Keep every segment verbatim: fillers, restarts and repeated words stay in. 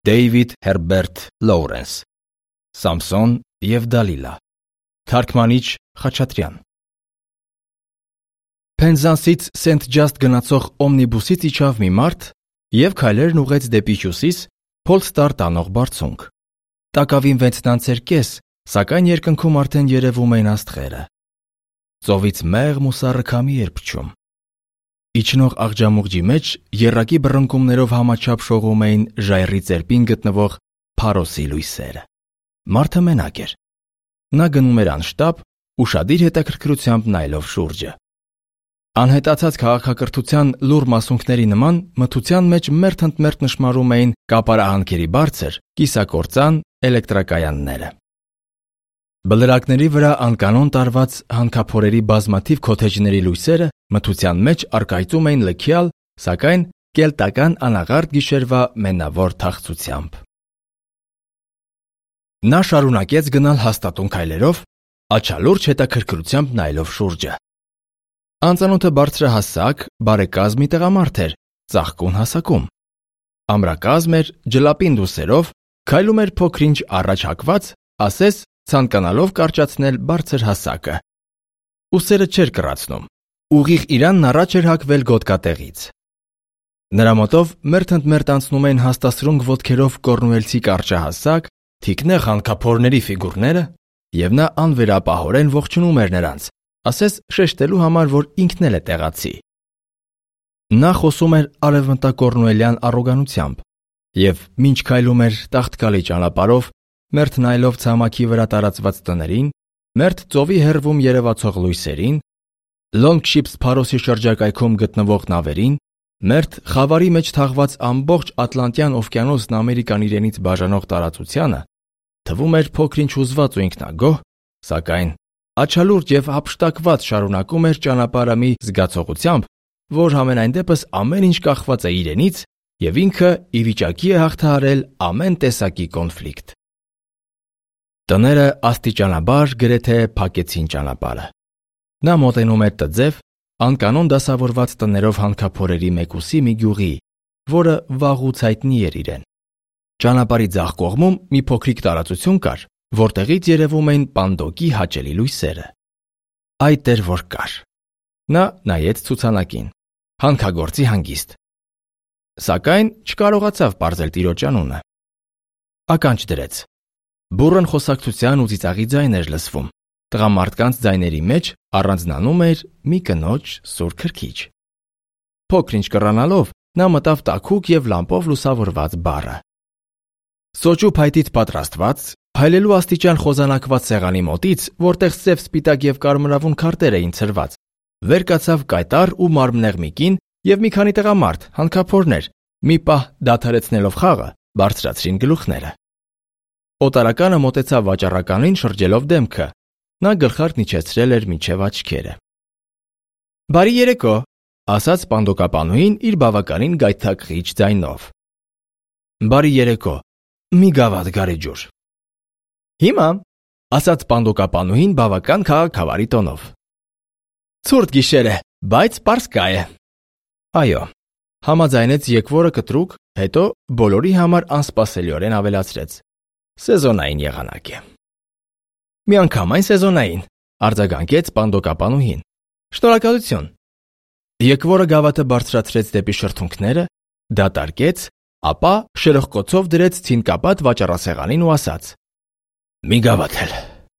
Դեյվիդ Հերբերտ Լոուրենս, Սամսոն և Դալիլա, թարգմանիչ Խաչատրյան։ Փենզանսից Սենթ Ջաստ գնացող օմնիբուսից իջավ մի մարդ և քայլերն ուղղեց դեպի հյուսիս Փոլստար տանող բարձունք։ Տակավին վեց տանձեր կես, սակայն երկնքում արդեն երևում էին աստղերը։ Ծովից մեղմ ու սառը քամի էր փչում։ Իջնող աղջամուղջի մեջ եռակի բռնկումներով համաչափ շողում էին ժայռի ծերպին գտնվող Փարոսի լույսերը։ Մարդը մենակ էր։ Նա գնում էր անշտապ, ուշադիր հետաքրքրությամբ նայելով շուրջը։ Անհետացած քաղաքակրթության լուռ մասունքների նման մթության մեջ մերթընդմերթ նշմարում էին կապարահանքերի բարձր, կիսակործան էլեկտրակայանները։ Բլրակների վրա անկանոն տարված հանքափորերի բազմաթիվ քոթեջների լույսերը մթության մեջ առկայծում էին լքյալ, սակայն կելտական անաղարտ գիշերվա մենավոր թախծությամբ։ Նա շարունակեց գնալ հաստատուն քայլերով, աչալուրջ հետաքրքրությամբ նայելով շուրջը։ Անծանոթը բարձրահասակ, բարեկազմ մի տղամարդ էր, ծաղկուն հասակում։ Ամրակազմ էր, ջլապին դուսերով, քայլում էր փոքր-ինչ առաջ հակված, ասես ցանկանալով կարճացնել բարձր հասակը։ Ուսերը չէր կռացնում։ Ուղիղ իրանն առաջ էր հակվել գոտկատեղից։ Նրա մոտով մերթընդմերթ անցնում էին հաստասրունգ ոտքերով կորնուելցի կարճահասակ, թիկնեղ հանքափորների ֆիգուրները, և նա անվերապահորեն ողջունում էր նրանց, ասես շեշտելու համար, որ ինքն էլ է տեղացի։ Նա խոսում էր արևմտակորնուելյան առոգանությամբ, և մինչ քայլում էր տաղտկալի ճանապարհով, մերթ նայելով ցամաքի վրա տարածված տներին, մերթ ծովի հեռվում երևացող լույսերին, Լոնգշիփս Փարոսի շրջակայքում գտնվող նավերին, մերթ խավարի մեջ թաղված ամբողջ Ատլանտյան օվկիանոսն Ամերիկան իրենից բաժանող տարածությանը, թվում էր փոքր-ինչ հուզված ու ինքնագոհ, սակայն աչալուրջ և հափշտակված շարունակում էր ճանապարհը մի զգացողությամբ, որ համենայն դեպս ամեն ինչ կախված է իրենից և ինքը ի վիճակի է հաղթահարել ամեն տեսակի կոնֆլիկտ։ Տները աստիճանաբար գրեթե փակեցին ճանապարհը։ Նա մոտենում էր տձև, անկանոն դասավորված տներով հանքափորերի մեկուսի մի գյուղի, որը վաղուց հայտնի էր իրեն։ Ճանապարհի ձախ կողմում մի փոքրիկ տարածություն կար, որտեղից երևում էին Պանդոկի հաճելի լույսերը։ Այդ էր որ կար։ Նա նայեց ցուցանակին։ Հանքագործի հանգիստ։ Սակայն չկարողացավ պարզել տիրոջ անունը։ Ականջ դրեց։ Բուռն խոսակցության ու ծիծաղի ձայն էր լսվում։ Տղամարդկանց ձայների մեջ առանձնանում էր մի կնոջ սուր քրքիջ։ Փոքր-ինչ կռանալով նա մտավ տաքուկ և լամպով լուսավորված բառը։ Սոճու փայտից պատրաստված, փայլելու աստիճան խոզանակված սեղանի մոտից, որտեղ սև, սպիտակ և կարմրավուն քարտեր էին ցրված, վեր կացավ կայտառ ու մարմնեղ մի կին և մի քանի տղամարդ, հանքափորներ, մի պահ դադարեցնելով խաղը, բարձրացրին գլուխները։ Օտարականը մոտեցավ վաճառականին շրջելով դեմքը։ Նա գլխարկն իջեցրել էր մինչև աչքերը։ «Բարի երեկո», ասաց պանդոկապանուհին իր բավականին գայթակղիչ ձայնով։ «Բարի երեկո, մի գավաթ գարեջուր»։ «Հիմա», ասաց պանդոկապանուհին բավական քաղաքավարի տոնով։ «Ցուրտ գիշեր է, բայց պարսկա է»։ «Այո», համաձայնեց եկվորը կտրուկ, հետո բոլորի համար անսպասելիորեն ավելացրեց. «Սեզոնային եղանակ է»։ «Միանգամայն սեզոնային», արձագանքեց պանդոկապանուհին։ «Շնորհակալություն»։ Եկվորը գավաթը բարձրացրեց դեպի շրթունքները, դատարկեց, ապա շրխկոցով դրեց ցինկապատ վաճառասեղանին ու ասաց. «Մի գավաթ էլ»։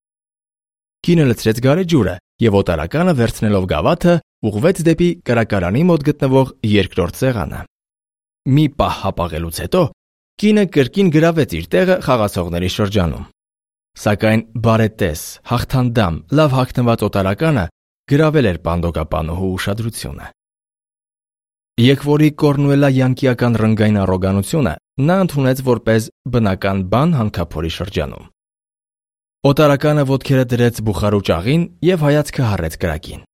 Կինը լցրեց գարեջուրը և օտարականը վերցնելով գավաթը ուղղվեց դեպի կրակարանի մոտ գտնվող երկրորդ սեղանը։ Մի պահ հապաղելուց հետո կինը կրկին գրավեց իր տեղը խաղացողների շրջանում։ Սակայն բարետես, հաղթանդամ, լավ հագնված օտարականը գրավել էր պանդոկապանուհու ուշադրությունը։ Եկվորի կորնուելա յանկիական ռնգային առոգանությունը նա ընդունեց որպես բնական բան հանքափորի շրջանում։ Օտարականը ոտքերը դրեց բուխարու ճաղին և հայացքը հառեց կրակին։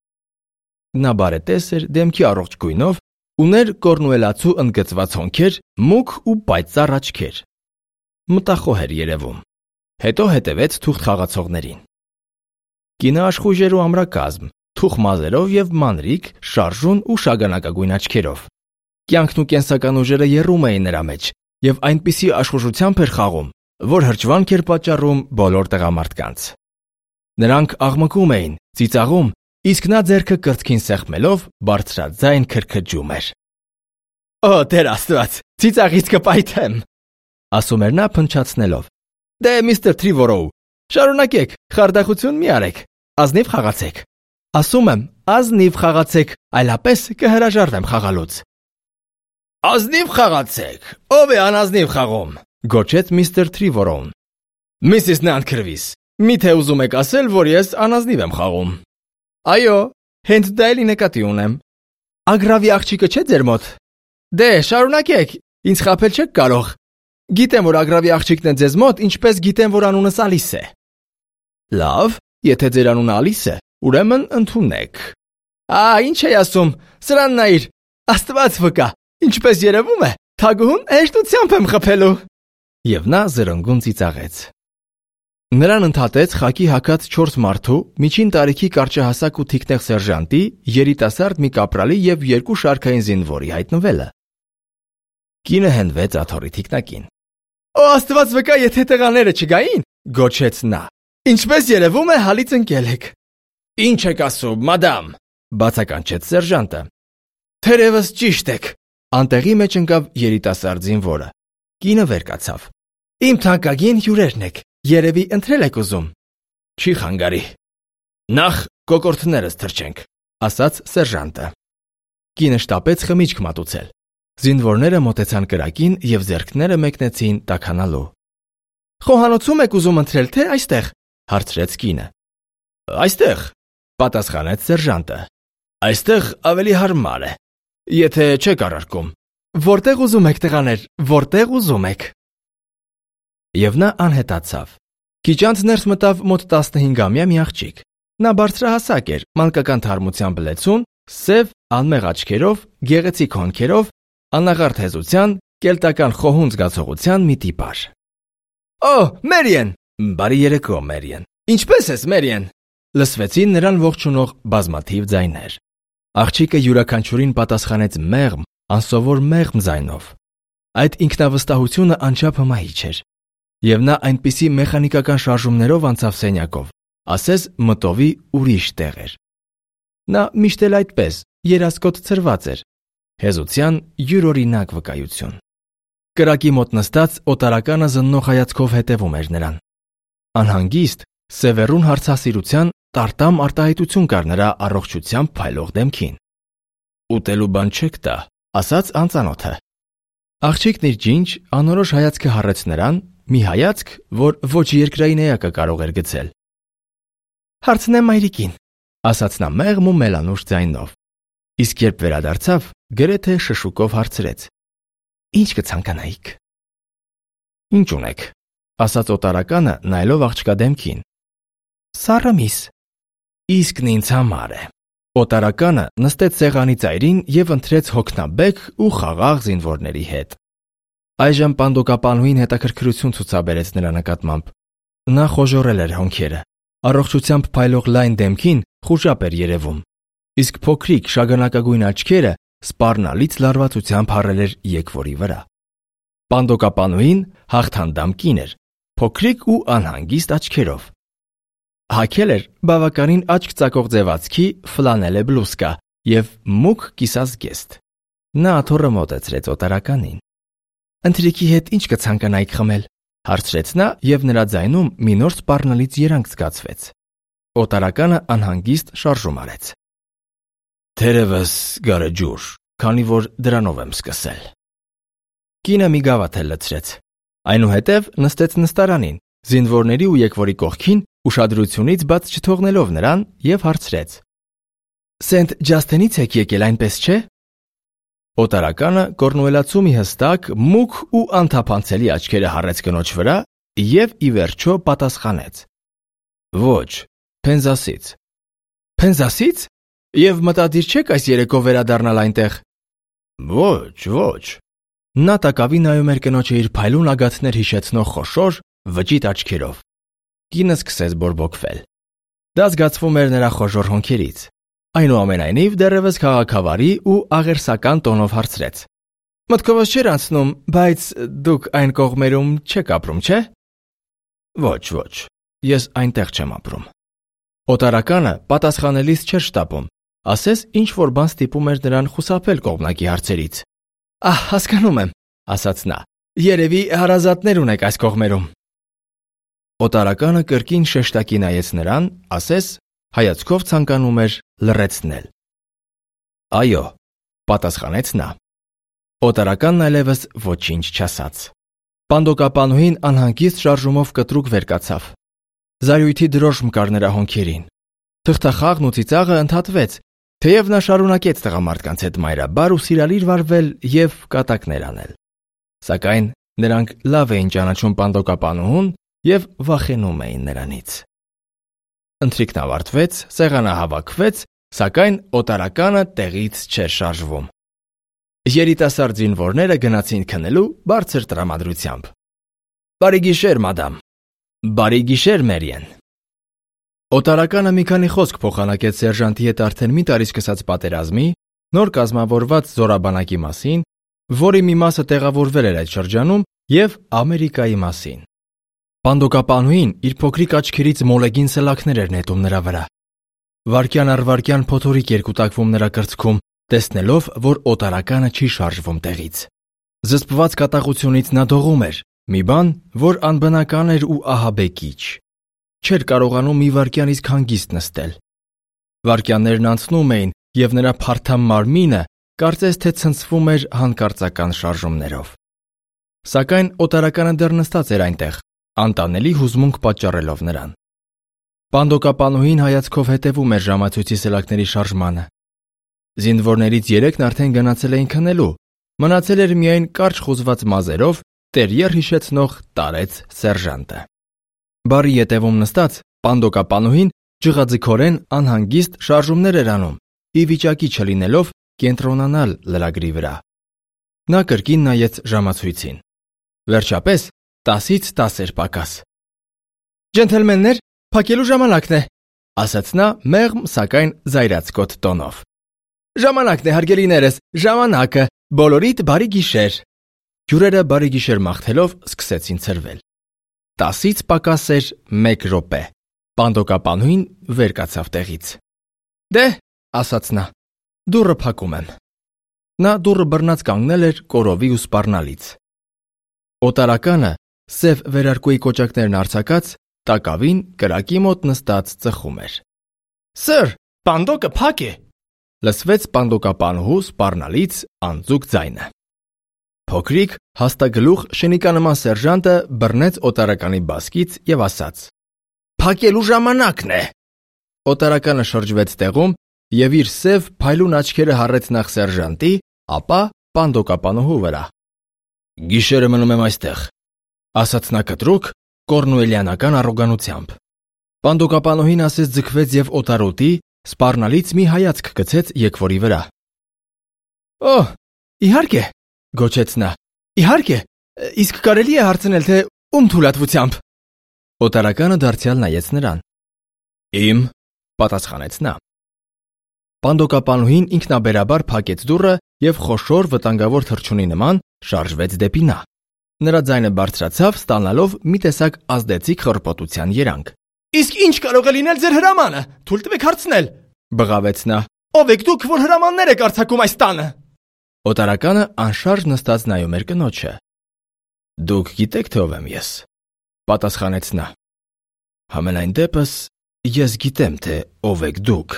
Նա բարետես էր, դեմքի առողջ գույնով, ուներ կորնուելացու ընդգծված հոնքեր, մուգ ու պայծառ աչքեր։ Մտախոհ էր երևում։ Հետո հետևեց թուղթ խաղացողներին։ Կինը աշխույժ ու ամրակազմ, թուխ մազերով և մանրիկ, շարժուն ու շագանակագույն աչքերով։ Կյանքն ու կենսական ուժերը եռում էին նրա մեջ, եւ այնպիսի աշխուժությամբ էր խաղում, որ հրճվանք էր պատճառում բոլոր տղամարդկանց։ Նրանք աղմկում էին, ծիծաղում, իսկ նա ձեռքը կրծքին սեղմելով բարձրաձայն քրքջում էր։ «Օ, Տեր Աստված, ծիծաղից կպայթեմ», ասում էր նա փնչացնելով։ «Դե, միստր Թրիվորոու, շարունակեք, խարդախություն մի արեք, ազնիվ խաղացեք։ Ասում եմ, ազնիվ խաղացեք, այլապես կհրաժարվեմ խաղալուց»։ «Ազնիվ խաղացեք, ով է անազնիվ խաղում», գոչեց միստր Թրիվորոուն։ «Միսիս Նանքրվիս, միթե ուզում եք ասել, որ ես անազնիվ եմ խաղում»։ «Այո, հենց դա էլի նկատի ունեմ»։ «Ագրավի աղջիկը չէ ձեր մոտ»։ «Դե, շարունակեք, ինձ խաբել չեք կարող։ Գիտեմ, որ Ագրավի աղջիկն է ձեզ մոտ, ինչպես գիտեմ, որ անունս Ալիս է»։ «Լավ, եթե ձեր անունը Ալիս է, ուրեմն ընդունեք»։ «Ա, ինչ էի ասում, սրան նայիր, Աստված վկա, ինչպես երևում է, թագուհուն հեշտությամբ եմ խփելու»։ Եվ նա զրնգուն ծիծաղեց։ Նրան ընդհատեց խակի հագած չորս մարդու, միջին տարիքի կարճահասակ ու թիկնեղ սերժանտի, երիտասարդ մի կապրալի եւ երկու շարքային զինվորի հայտնվելը։ Կինը հենվեց աթոռի թիկնակին։ «Օ, Աստված վկա, եթե տղաները չգային», գոչեց նա։ «Ինչպես երևում է, հալից ընկել եք»։ «Ինչ եք ասում, մադամ», բացականչեց սերժանտը։ «Թերևս ճիշտ եք», անտեղի մեջ ընկավ երիտասարդ զինվորը։ Կինը վեր կացավ։ «Իմ թանկագին հյուրերն եք, երևի ընտրել եք ուզում»։ «Չի խանգարի։ Նախ կոկորդներս թրջենք», ասաց սերժանտը։ Կինը շտապեց խմիչք մատուցել։ Զինվորները մոտեցան կրակին եւ ձեռքները մեկնեցին տաքանալու։ «Խոհանոցում եք ուզում ընտրել, թե այստեղ», հարցրեց կինը։ «Այստեղ», պատասխանեց սերժանտը։ «Այստեղ ավելի հարմար է, եթե չեք առարկում»։ «Որտեղ ուզում եք տղաներ, որտեղ ուզում եք»։ Եվ նա անհետացավ։ Քիչ անց ներս մտավ մոտ տասնհինգամյա մի աղջիկ։ Նա բարձրահասակ էր, մանկական թարմությամբ լեցուն, սև, անմեղ աչքերով, գեղեցիկ հոնքերով, անաղարտ հեզության, կելտական խոհուն զգացողության մի տիպար։ «Օ, Մերիեն»։ «Բարի երեկո, Մերիեն»։ «Ինչպե՞ս ես, Մերիեն»։ Լսվեցին նրան ողջունող բազմաթիվ ձայներ։ Աղջիկը յուրաքանչյուրին պատասխանեց մեղմ, անսովոր մեղմ ձայնով։ Այդ ինքնավստահությունը անչափ հմայիչ էր։ Եվ նա այնպիսի մեխանիկական շարժումներով անցավ սենյակով, ասես մտովի ուրիշ տեղ էր։ Նա միշտ էլ այդպես, երասկոտ ցրված էր։ Հեզության յուրօրինակ վկայություն։ Կրակի մոտ նստած օտարականը զննող հայացքով հետևում էր նրան։ Անհանգիստ, սևեռուն հարցասիրության տարտամ արտահայտություն կար նրա առողջությամբ փայլող դեմքին։ «Ուտելու բան չեք տա», ասաց անծանոթը։ Աղջիկն իր ջինջ անորոշ հայացքը հառեց նրան, մի հայացք, որ ոչ երկրային էակը կարող էր գցել։ «Հարցնեմ մայրիկին», ասաց նա մեղմ ու մելանուշ ձայնով։ Իսկ երբ վերադարձավ, գրեթե շշուկով հարցրեց. «Ինչ կցանկանայիք»։ «Ինչ ունեք», ասաց օտարականը, նայելով աղջկա դեմքին։ «Սառը միս»։ «Իսկն ինձ համար է»։ Օտարականը նստեց սեղանի ծայրին եւ ընթրեց հոգնաբեկ ու խաղաղ զինվորների հետ։ Այժմ պանդոկապանուհին հետաքրքրություն ցուցաբերեց նրա նկատմամբ։ Նա խոժոռել էր հոնքերը։ Առողջությամբ փայլող լայն դեմքին խուժապ էր երևում, իսկ փոքրիկ շագանակագույն աչքերը սպառնալից լարվածությամբ հառել էր եկվորի վրա։ Պանդոկապանուհին հաղթանդամ կին էր, փոքրիկ ու անհանգիստ աչքերով։ Հագել էր բավականին աչք ծակող ձևացքի ֆլանելե բլուսկա եւ մուգ կիսազգեստ։ Նա աթոռը մոտեցրեց օտարականին։ «Ընթրիքի հետ ինչ կցանկանայիք խմել», հարցրեց նա եւ նրա ձայնում մի նոր սպառնալից երանգ զգացվեց։ Օտարականը անհանգիստ շարժում արեց։ «Թերևս գարեջուր, քանի որ դրանով եմ սկսել»։ Կինը մի գավաթ էլ լցրեց։ Այնուհետև նստեց նստարանին, զինվորների ու եկվորի կողքին, ուշադրությունից բաց չթողնելով նրան եւ հարցրեց. «Սենթ Ջասթենից եք եկել, այնպես չէ»։ Օտարականը կորնուելացու մի հստակ, մուգ ու անթափանցելի աչքերը հառեց կնոջ վրա եւ ի վերջո պատասխանեց. «Ոչ, Փենզասից»։ «Փենզասից? Եվ մտադիր չեք այս երեկո վերադառնալ այնտեղ»։ «Ոչ, ոչ»։ Նա տակավի նայում էր կնոջը իր փայլուն ագաթներ հիշեցնող խոշոր, վճիտ աչքերով։ Կինը սկսեց բորբոքվել։ Դա զգացվում էր նրա խոժոռ հոնքերից։ Այնուամենայնիվ դեռևս քաղաքավարի ու աղերսական տոնով հարցրեց. Մտքովս չէր անցնում, բայց դուք այն կողմերում չեք ապրում, չէ՞։ Ոչ, ոչ, ես այնտեղ չեմ ապրում։ Օտարականը պատասխանելիս չէր շտապում, ասես ինչ-որ բան ստիպում էր նրան խուսափել կողմնակի հարցերից։ Ահ, հասկանում եմ, ասաց նա, երևի հարազատներ ունեք այս կողմերում։ Օտարականը կրկին շեշտակի նայեց նրան, ասես հայացքով ցանկանում էր լռեցնել։ Այո, պատասխանեց նա։ Օտարականն այլևս ոչինչ չասաց։ Պանդոկապանուհին անհանգիստ շարժումով կտրուկ վեր կացավ։ Զայրույթի դրոշմ կար նրա հոնքերին։ Թղթախաղն ու ծիծաղը ընդհատվեց, թեև նա շարունակեց տղամարդկանց հետ մայրաբար ու սիրալիր վարվել և կատակներ անել։ Սակայն նրանք լավ էին ճանաչում պանդոկապանուհուն և վախենում էին նրանից։ Ընթրիքն ավարտվեց, սեղանը հավաքվեց, սակայն օտարականը տեղից չէր շարժվում։ Երիտասարդ զինվորները գնացին քնելու բարձր տրամադրությամբ։ Բարի գիշեր, մադամ։ Բարի գիշեր, Մերիեն։ Օտարականը մի քանի խոսք փոխանակեց սերժանտի հետ արդեն մի տարի սկսած պատերազմի, նոր կազմավորված զորաբանակի մասին, որի մի մասը տեղավորվել էր այդ շրջանում, և Ամերիկայի մասին։ Պանդոկապանուհին իր փոքրիկ աչքերից մոլեգին սլաքներ էր նետում նրա վրա։ Վայրկյան առ վայրկյան փոթորիկ էր կուտակվում նրա կրծքում, տեսնելով, որ օտարականը չի շարժվում տեղից։ Զսպված կատաղությունից նա դողում էր, մի բան, որ անբնական էր ու ահաբեկիչ։ Չէր կարողանում մի վայրկյան իսկ հանգիստ նստել։ Վայրկյաններն անցնում էին, և նրա փարթամ մարմինը կարծես թե ցնցվում էր հանկարծական շարժումներով։ Սակայն օտարականը դեռ նստած էր այնտեղ, անտանելի հուզմունք պատճառելով նրան։ Պանդոկապանուհին հայացքով հետևում էր ժամացույցի սլաքների շարժմանը։ Զինվորներից երեքն արդեն գնացել էին քնելու, մնացել էր միայն կարճ խուզված մազերով տերիեր հիշեցնող տարեց սերժանտը։ Բարի ետևում նստած պանդոկապանուհին ջղաձգորեն անհանգիստ շարժումներ էր անում, ի վիճակի չլինելով կենտրոնանալ լրագրի վրա։ Նա կրկին նայեց ժամացույցին։ Վերջապես տասից տաս էր պակաս։ Ջենթլմեններ, փակելու ժամանակն է, ասաց նա մեղմ, սակայն զայրացկոտ տոնով։ Ժամանակն է, հարգելիներս, ժամանակը, բոլորիդ բարի գիշեր։ Հյուրերը բարի գիշեր մաղթելով սկսեցին ցրվել։ Տասից պակաս էր մեկ րոպե։ Պանդոկապանուհին վեր կացավ տեղից։ Դե, ասաց նա, դուռը փակում եմ։ Նա դուռը բռնած կանգնել էր կորովի ու սպառնալից։ Օտարականը, սև վերարկուի կոճակներն արձակած, տակավին կրակի մոտ նստած ծխում էր։ Սըր, պանդոկը փակ է, լսվեց պանդոկապանուհու սպառնալից անձուկ ձայնը։ Փոքրիկ, հաստագլուխ շնիկանման սերժանտը բռնեց օտարականի բասկից և ասաց. Փակելու ժամանակն է։ Օտարականը շրջվեց տեղում և իր սև փայլուն աչքերը հառեց նախ սերժանտի, ապա պանդոկապանուհու վրա։ Գիշերը մնում եմ այստեղ, ասաց նա կտրուկ, կորնուելյանական առոգանությամբ։ Պանդոկապանուհին ասես ձգվեց և օտարոտի, սպառնալից մի հայացք գցեց եկվորի վրա։ Օ, իհարկե, գոչեց նա, իհարկե, իսկ կարելի է հարցնել, թե ում թույլատվությամբ։ Օտարականը դարձյալ նայեց նրան։ Իմ, պատասխանեց նա։ Պանդոկապանուհին ինքնաբերաբար փակեց դուռը և խոշոր վտանգավոր թռչունի նման շարժվեց դեպի նա։ Նրա ձայնը բարձրացավ, ստանալով մի տեսակ ազդեցիկ խռպոտության երանգ։ Իսկ ինչ կարող է լինել ձեր հրամանը, թույլ տվեք հարցնել, բղավեց նա։ Ով եք դուք, որ հրամաններ եք արձակում այս տանը։ Օտարականը անշարժ նստած նայում էր կնոջը։ Դուք գիտեք, թե ով եմ ես, պատասխանեց նա։ Համենայն դեպս ես գիտեմ, թե ով եք դուք։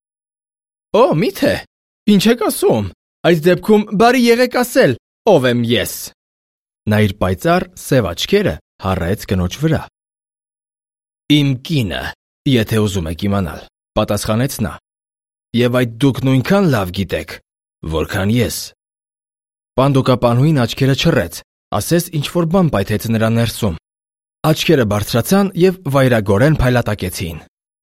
Օ, միթե, ինչ եք ասում, այս դեպքում բարի եղեք ասել, ով եմ ես։ Նա իր պայծառ սև աչքերը հառեց կնոջ վրա։ Իմ կինը, եթե ուզում եք իմանալ, պատասխանեց նա։ Եվ այդ դուք նույնքան լավ գիտեք, որքան ես։ Պանդոկապանուհին աչքերը չռեց, ասես ինչ-որ բան պայթեց նրա ներսում։ Աչքերը բարձրացան և վայրագորեն փայլատակեցին։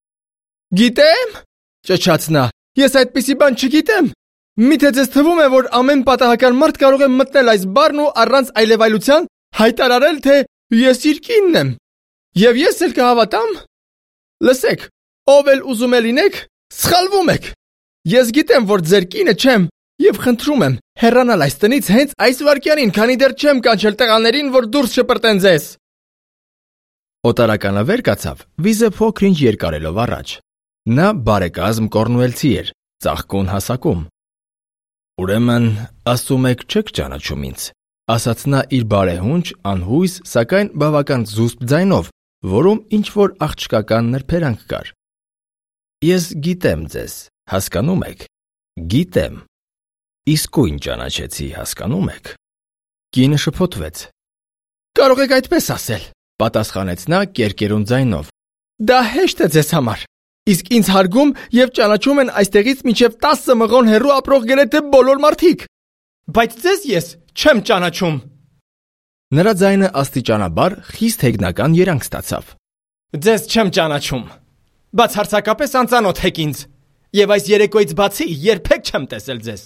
Գիտեմ, ճչաց նա, ես այդպիսի բան չգիտեմ։ Միթե ձեզ թվում է, որ ամեն պատահական մարդ կարող է մտնել այս բառն ու առանց այլևայլության հայտարարել, թե ես իր կինն եմ։ Եվ ես էլ կհավատամ։ Լսեք, ով էլ ուզում է լինեք, սխալվում եք։ Ես գիտեմ, որ ձեր կինը չեմ, Եվ խնդրում եմ, հեռանալ այս տնից հենց այս վայրկյանին, քանի դեռ չեմ կանչել տղաներին, որ դուրս շպրտեն ձեզ։ Օտարականը վեր կացավ, վիզը փոքր-ինչ երկարելով առաջ։ Նա բարեկազմ կորնուելցի էր, ծաղկուն հասակում։ Ուրեմն, ասում եք չեք ճանաչում ինձ, ասաց նա իր բարեհունչ, անհույս, սակայն բավական զուսպ ձայնով, որում ինչ-որ աղջկական նրբերանգ կար։ Ես գիտեմ ձեզ, հասկանում եք, գիտեմ։ Իսկույն ճանաչեցի, հասկանում եք։ Կինը շփոթվեց։ Կարող եք այդպես ասել, պատասխանեց նա կերկերուն ձայնով։ Դա հեշտ է ձեզ համար։ Իսկ ինձ հարգում եւ ճանաչում են այստեղից մինչեւ տասը մղոն հեռու ապրող գրեթե բոլոր մարդիկ։ Բայց ձեզ ես չեմ ճանաչում։ Նրա ձայնը աստիճանաբար խիստ հեգնական երանգ ստացավ։ Ձեզ չեմ ճանաչում։ Բացարձակապես անծանոթ եք ինձ։ Եվ այս երեկոյից բացի երբեք չեմ տեսել ձեզ։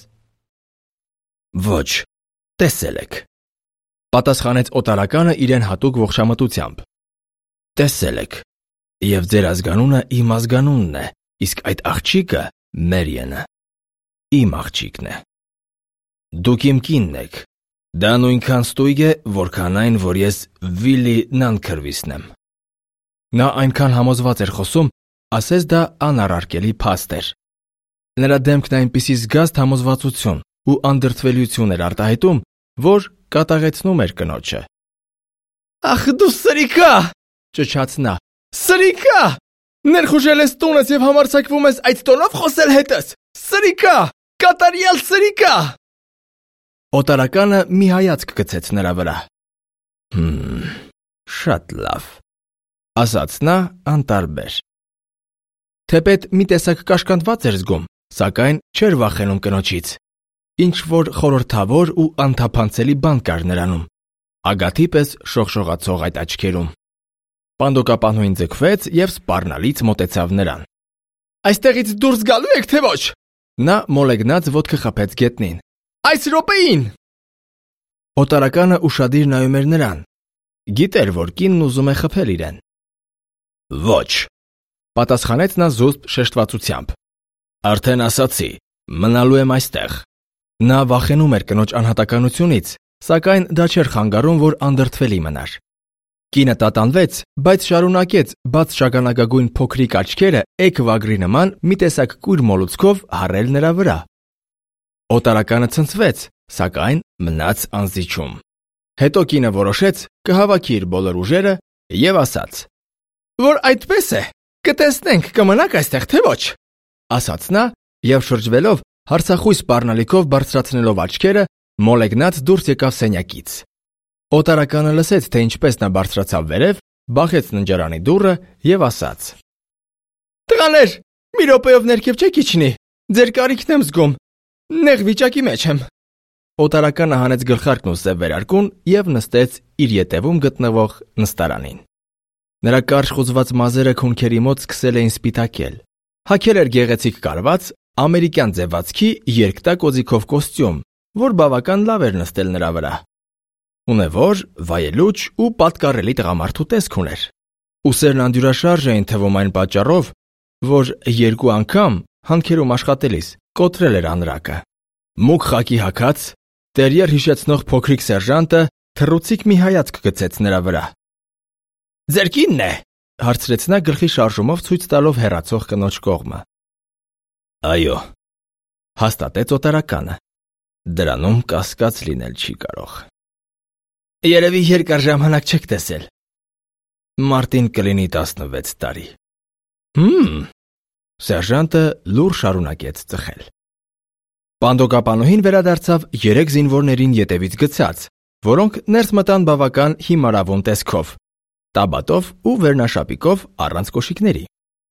Ոչ, տեսել եք, պատասխանեց օտարականը իրեն հատուկ ողջամտությամբ։ Տեսել եք, եւ ձեր ազգանունը իմ ազգանունն է, իսկ այդ աղջիկը Մերիենը, իմ աղջիկն է։ Դուք իմ կինն եք, դա նույնքան ստույգ է, որքան այն, որ ես Վիլի Նանքրվիսն եմ։ Նա այնքան համոզված էր խոսում, ասես դա անառարկելի փաստ էր։ Նրա դեմքն այնպիսի զգաստ համոզվածություն ու անդրդվելիություն էր արտահայտում, որ կատաղեցնում էր կնոջը։ Ախ դու սրիկա, ճչաց նա, սրիկա, ներխուժել ես տունս եւ համարձակվում ես այդ տոնով խոսել հետս, սրիկա, կատարյալ սրիկա։ Օտարականը մի հայացք գցեց նրա վրա։ Հմ, շատ լավ, ասաց նա անտարբեր։ Թեպետ մի տեսակ կաշկանդված էր զգում, սակայն չէր վախենում կնոջից։ Ինչ որ խորհրդավոր ու անթափանցելի բան կար նրանում, ագաթի պես շողշողացող այդ աչքերում։ Պանդոկապանուհին ձգվեց եւ սպառնալից մոտեցավ նրան։ Այստեղից դուրս գալու եք թե ոչ։ Նա մոլեգնած ոտքը խփեց գետնին։ Այս րոպեին։ Օտարականը ուշադիր նայում էր նրան։ Գիտեր, որ կինն ուզում է խփել իրեն։ Ոչ, պատասխանեց նա զուսպ շեշտվածությամբ։ Արդեն ասացի, մնալու եմ այստեղ։ Նա վախենում էր կնոջ անհատականությունից, սակայն դա չէր խանգարում, որ անդրդվելի մնար։ Կինը տատանվեց, բայց շարունակեց բաց շագանակագույն փոքրիկ աչքերը էկ վագրի նման մի տեսակ կույր մոլուցքով հառել նրա վրա։ Օտարականը ցնցվեց, սակայն մնաց անզիջում։ Հետո կինը որոշեց կհավաքի իր բոլոր ուժերը եւ ասաց. Որ այդպես է, կտեսնենք կմնաք այստեղ թե ոչ, ասաց նա եւ շրջվելով հարցախույս սպառնալիքով բարձրացնելով աչքերը, մոլեգնած դուրս եկավ սենյակից։ Օտարականը լսեց, թե ինչպես նա բարձրացավ վերև, բախեց ննջարանի դուռը եւ ասաց. Տղաներ, մի րոպեով ներքև չեք իջնի, ձեր կարիքն եմ զգում, նեղ վիճակի մեջ եմ։ Օտարականը հանեց գլխարկն ու սև վերարկուն եւ նստեց իր ետևում գտնվող նստարանին։ Նրա կարճ խուզված մազերը քունքերի մոտ սկսել էին սպիտակել։ Հագել էր գեղեցիկ կարված, ամերիկյան ձևացքի երկտակ օձիքով կոստյում, որ բավական լավ էր նստել նրա վրա։ Ունևոր, վայելուչ ու պատկառելի տղամարդու տեսք ուներ։ Ուսերն անդյուրաշարժ էին թվում այն պատճառով, որ երկու անգամ հանքերում աշխատելիս կոտրել էր անրակը։ Մուգ խակի հագած, տերիեր հիշեցնող փոքրիկ սերժանտը թռուցիկ մի հայացք գցեց նրա վրա։ Ձեր կինն է, հարցրեց նա գլխի շարժումով ցույց տալով հեռացող կնոջ կողմը։ Այո, հաստատեց օտարականը։ Դրանում կասկած լինել չի կարող։ Երևի երկար ժամանակ չեք տեսել։ Մարտին կլինի տասնվեց տարի։ Հմ, սերժանտը լուր շարունակեց ծխել։ Պանդոկապանուհին վերադարձավ երեք զինվորներին ետևից գցած, որոնք ներս մտան բավական հիմարավուն տեսքով, տաբատով ու վերնաշապիկով առանց կոշիկների։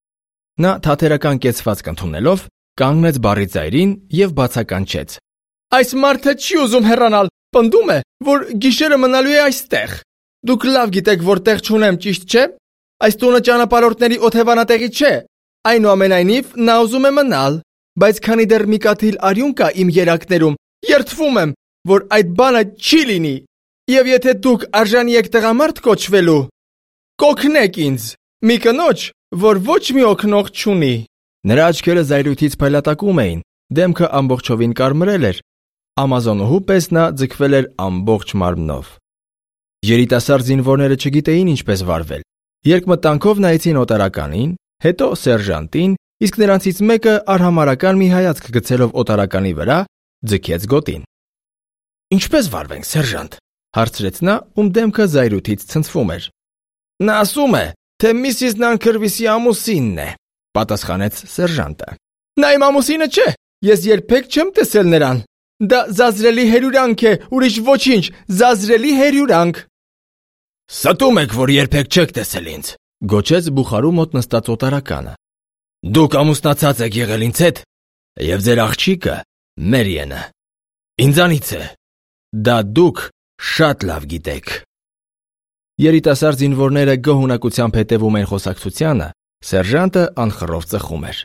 Նա թաթերական կեցվածք ընդունելով կանգնեց բառի ծայրին եւ բացականչեց. Այս մարդը չի ուզում հեռանալ, պնդում է, որ գիշերը մնալու է այստեղ։ Դուք լավ գիտեք, որ տեղ չունեմ, ճիշտ չէ։ Այս տունը ճանապարհորդների օթևանատեղի չէ։ Այնուամենայնիվ նա ուզում է մնալ, բայց քանի դեռ մի կաթիլ արյուն կա իմ երակներում, երդվում եմ, որ այդ բանը չի լինի։ Եվ եթե դուք արժանի եք տղամարդ կոչվելու, կօգնեք ինձ, մի կնոջ, որ ոչ մի օգնող չունի։ Նրա աչքերը զայրույթից փայլատակում էին, դեմքը ամբողջովին կարմրել էր, ամազոնուհու պես նա ձգվել էր ամբողջ մարմնով։ Երիտասարդ զինվորները չգիտեին ինչպես վարվել։ Երկմտանքով նայեցին օտարականին, հետո սերժանտին, իսկ նրանցից մեկը արհամարհական մի հայացք գցելով օտարականի վրա, ձգեց գոտին։ Ինչպես վարվենք, սերժանտ, հարցրեց նա, ում դեմքը զայրույթից ցնցվում էր։ Նա ասում է, թե միսիս Նանքրվիսի ամուսինն է, պատասխանեց սերժանտը։ Նա իմ ամուսինը չէ, ես երբեք չեմ տեսել նրան։ Դա զազրելի հերյուրանք է, ուրիշ ոչինչ, զազրելի հերյուրանք։ Ստում եք, որ երբեք չեք տեսել ինձ, գոչեց բուխարու մոտ նստած օտարականը։ Դուք ամուսնացած եք եղել ինձ հետ, եւ ձեր աղջիկը Մերիենը ինձանից է։ Դա դուք շատ լավ գիտեք։ Երիտասարդ զինվորները գոհունակությամբ հետևում են խոսակցությանը, սերժանտը անխռով ծխում էր։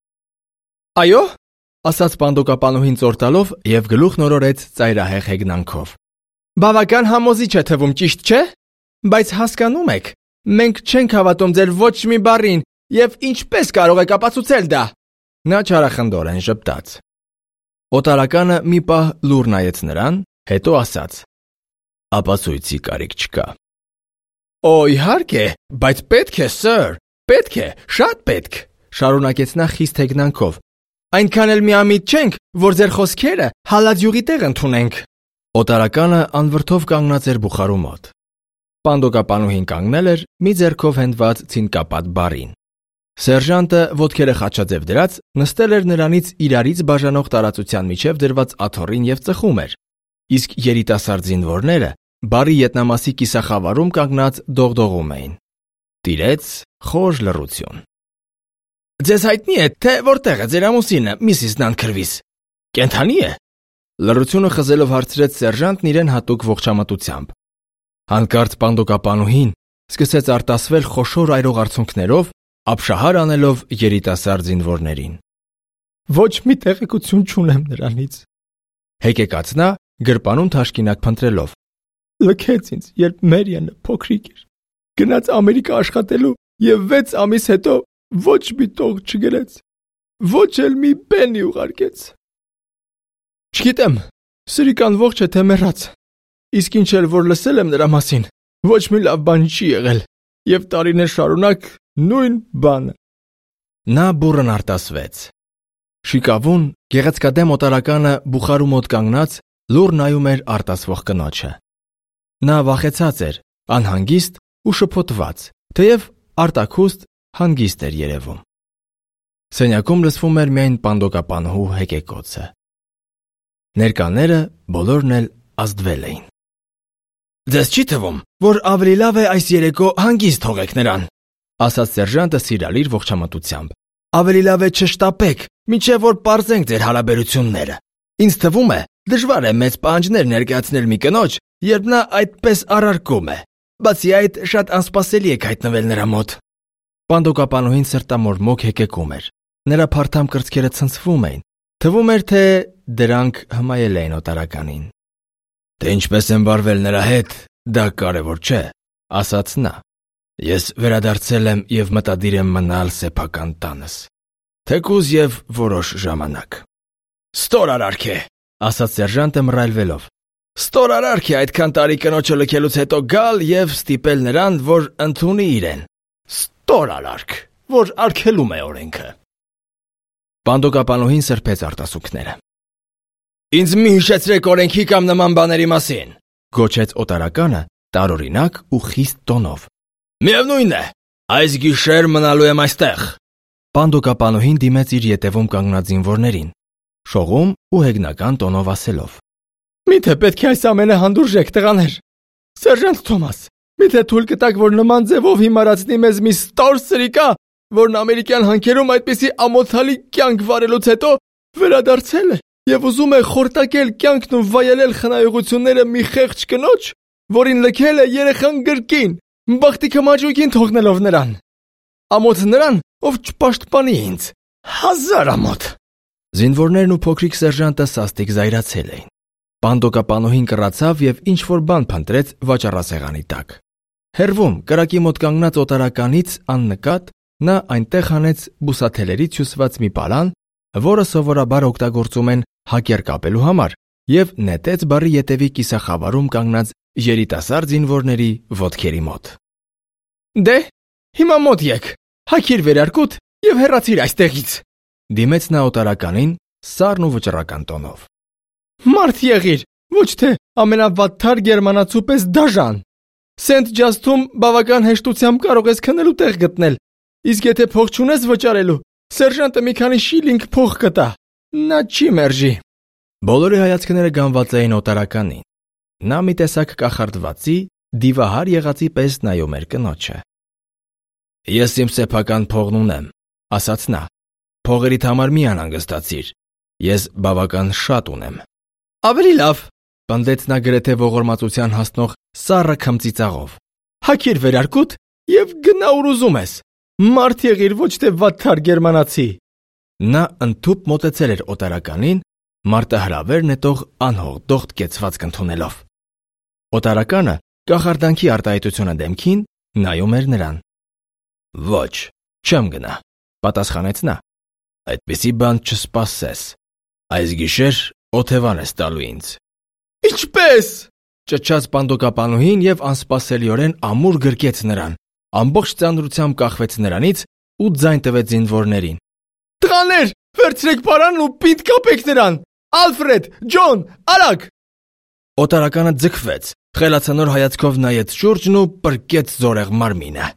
Այո, ասաց պանդոկապանուհին ծոր տալով եւ գլուխ նորորեց ծայրահեղ հեգնանքով։ Բավական համոզիչ է թվում, ճիշտ չէ։ Բայց հասկանում եք, մենք չենք հավատում ձեր ոչ մի բառին, եւ ինչպես կարող եք ապացուցել դա։ Նա չարախնդորեն ժպտաց։ Օտարականը մի պահ լուռ նայեց նրան, հետո ասաց. Ապացույցի կարիք չկա։ Օ, իհարկե, բայց պետք է, սըր, պետք է, շատ պետք, շարունակեց նա խիստ հեգնանքով։ Այնքան էլ միամիտ չենք, որ ձեր խոսքերը հալածյուղի տեղ ընդունենք։ Օտարականը անվրդով կանգնած էր բուխարու մոտ։ Պանդոկապանուհին կանգնել էր մի ձեռքով հենված ցինկապատ բարին։ Սերժանտը ոտքերը խաչաձև դրած նստել էր նրանից իրարից բաժանող տարածության միջև դրված աթոռին եւ ծխում էր, իսկ երիտասարդ զինվորները բարի ետնամասի կիսախավարում կանգնած դողդողում էին։ Տիրեց խոր լռություն։ Ձեզ հայտնի է, թե որտեղ է ձեր ամուսինը, միսիս Նանքրվիս։ Կենթանի է։ Լռությունը խզելով հարցրեց սերժանտն իրեն հատուկ ողջամտությամբ։ Հանկարծ պանդոկապանուհին սկսեց արտասվել խոշոր այրող արցունքներով, ապշահար անելով երիտասարդ զինվորներին։ Ոչ մի տեղեկություն չունեմ նրանից։ Հեկեկաց նա, գրպանում թաշկինակ փնտրելով։ Լքեց ինձ, երբ Մերիանը փոքրիկ էր։ Գնաց Ամերիկա աշխատելու եւ վեց ամիս հետո ոչ մի տող չգրեց։ Ոչ էլ մի պենի ուղարկեց։ Չգիտեմ, սրիկան ողջ է թե մեռած։ Իսկ ինչ էլ որ լսել եմ նրա մասին, ոչ մի լավ բան չի եղել, եւ տարիներ շարունակ նույն բանը։ Նա բուրըն արտասվեց։ Շիկավուն, գեղեցկադեմ օտարականը բուխարու մոտ կանգնած լուռ նայում էր արտասվող կնոջը։ Նա վախեցած էր, անհանգիստ ու շփոթված, թեև արտաքուստ հանգիստ էր երևում։ Սենյակում լսվում էր միայն պանդոկապանուհու հեկեկոցը։ Ներկաները բոլորն էլ ազդվել էին։ Ձեզ չի թվում, որ ավելի լավ է այս երեկո հանգիստ թողեք նրան, ասաց սերժանտը սիրալիր ողջամտությամբ։ Ավելի լավ է չշտապեք, մինչև որ պարզենք ձեր հարաբերությունները։ Ինձ թվում է, դժվար է մեծ պահանջներ ներկայացնել մի կնոջ, երբ նա այդպես առարկում է։ Բացի այդ, շատ անսպասելի է հայտնվել նրա մոտ։ Պանդոկապանուհին սրտամորմոք հեկեկում էր։ Նրա փարթամ կրծքերը ցնցվում էին։ Թվում էր, թե դրանք հմայել էին օտարականին։ Թե ինչպես եմ վարվել նրա հետ, դա կարևոր չէ, ասաց նա։ Ես վերադարձել եմ եւ մտադիր եմ մնալ սեփական տանս, թեկուզ եւ որոշ ժամանակ։ Ստոր արարք է, ասաց սերժանտը մռայլվելով։ Ստոր արարք է այդքան տարի կնոջը լքելուց հետո գալ եւ ստիպել նրան, որ ընդունի իրեն։ Ստոր արարք, որ արգելում է օրենքը։ Պանդոկապանուհին սրբեց արտասուքները։ Ինձ մի հիշեցրեք օրենքի կամ նման բաների մասին, գոչեց օտարականը տարօրինակ ու խիստ տոնով։ Միևնույն է, այս գիշեր մնալու եմ այստեղ։ Պանդոկապանուհին դիմեց իր ետևում կանգնած զինվորներին, շողում ու հեգնական տոնով ասելով. Միթե պետք է այս ամենը հանդուրժեք տղաներ։ Սերժանտ Թոմաս, միթե թույլ կտաք, որ նման ձևով հիմարացնի մեզ մի ստոր սրիկա, որն ամերիկյան հանքերում այդպիսի ամոթալի կյանք վարելուց հետո վերադարձել է եւ ուզում է խորտակել կյանքն ու վայելել խնայողությունները մի խեղճ կնոջ, որին լքել է երեխան գրկին, բախտի կմաջույքին թողնելով նրան։ Ամոթ նրան, ով չպաշտպանի ինձ։ Հազար ամոթ։ Զինվորներն ու փոքրիկ սերժանտը սաստիկ զայրացել էին։ Պանդոկապանուհին կռացավ եւ ինչ որ բան փնտրեց վաճառասեղանի տակ։ Հերվում, կրակի մոտ կանգնած օտարականից աննկատ նա այնտեղ հանեց բուսաթելերից հյուսված մի պարան որը սովորաբար օգտագործում են հակեր կապելու համար, և նետեց բառի ետևի կիսախավարում կանգնած երիտասարդ զինվորների ոտքերի մոտ։ Դե, հիմա մոտ եկ, հագիր վերարկուդ և հեռացիր այստեղից, դիմեց նա օտարականին սառն ու վճռական տոնով։ Մարդ եղիր, ոչ թե ամենավատթար գերմանացու պես դաժան։ Սենթ Ջասթում բավական հեշտությամբ կարող ես քնելու տեղ գտնել, իսկ եթե փող չունես վճարելու, սերժանտը մի քանի շիլինգ փող կտա, նա չի մերժի։ Բոլորի հայացքները գանված էին օտարականին։ Նա մի տեսակ կախարդվածի, դիվահար եղածի պես նայում էր կնոջը։ Ես իմ սեփական փողն ունեմ, ասաց նա, փողերիդ համար մի անհանգստացիր, ես բավական շատ ունեմ։ Ավելի լավ, պնդեց նա գրեթե ողորմածության հասնող սառը քմծիծաղով։ Հագիր վերարկուդ և գնա ուր ուզում ես, մարդ եղիր, ոչ թե վատթար գերմանացի։ Նա ընդհուպ մոտեցել էր օտարականին, մարտահրավեր նետող անհողդողդ կեցվածք ընդունելով։ Օտարականը կախարդանքի արտահայտությունը դեմքին նայում էր նրան։ Ոչ, չեմ գնա, պատասխանեց նա։ Այդպիսի բան չսպասես։ Այս գիշեր օթևան ես տալու ինձ։ Ինչպե՞ս, ճչաց պանդոկապանուհին և անսպասելիորեն ամուր գրկեց նրան, ամբողջ ծանրությամբ կախվեց նրանից ու ձայն տվեց զինվորներին։ Տղաներ, վերցրեք պարանն ու պինդ կապեք նրան։ Ալֆրեդ, Ջոն, արագ։ Օտարականը ձգվեց, խելացնոր հայացքով նայեց շուրջն ու պրկեց զորեղ մարմինը։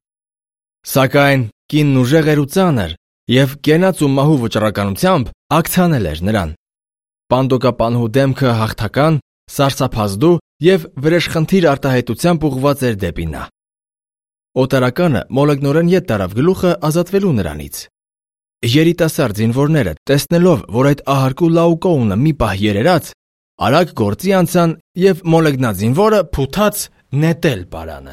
Սակայն կինն ուժեղ էր ու ծանր և կենաց ու մահու վճռականությամբ աքցանել էր նրան։ Պանդոկապանուհու դեմքը հաղթական, սարսափազդու և վրեժխնդիր արտահայտությամբ ուղղված էր դեպի նա։ Օտարականը մոլեգնորեն ետ տարավ գլուխը ազատվելու նրանից։ Երիտասարդ զինվորները, տեսնելով, որ այդ ահարկու լաուկոունը մի պահ երերաց, արագ գործի անցան և մոլեգնած զինվորը փութաց նետել պարանը։